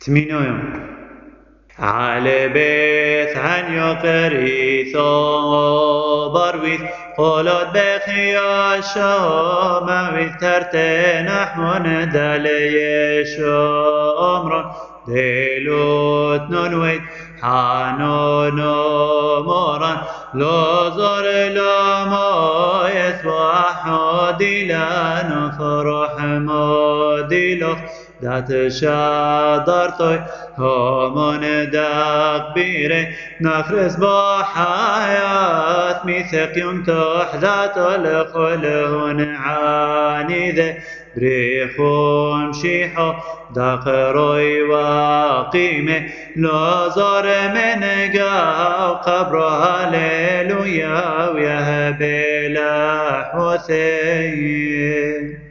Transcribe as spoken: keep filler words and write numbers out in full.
تمينويم على بيت عن يقري ثوبر ويث قولت بخيا شام ويث ترتنح من دليش أمر دلوت نونويت حانون مران لازر لما يسوح ديلان فرح مديلخ ذات شادرتوي همون دقبيره نخرس بحياة ميثق يوم تحذات الخلهن عانيذه بريخون شيحو دقروي وقيمه لازار من قاو قبره هللويا ويهب له حسين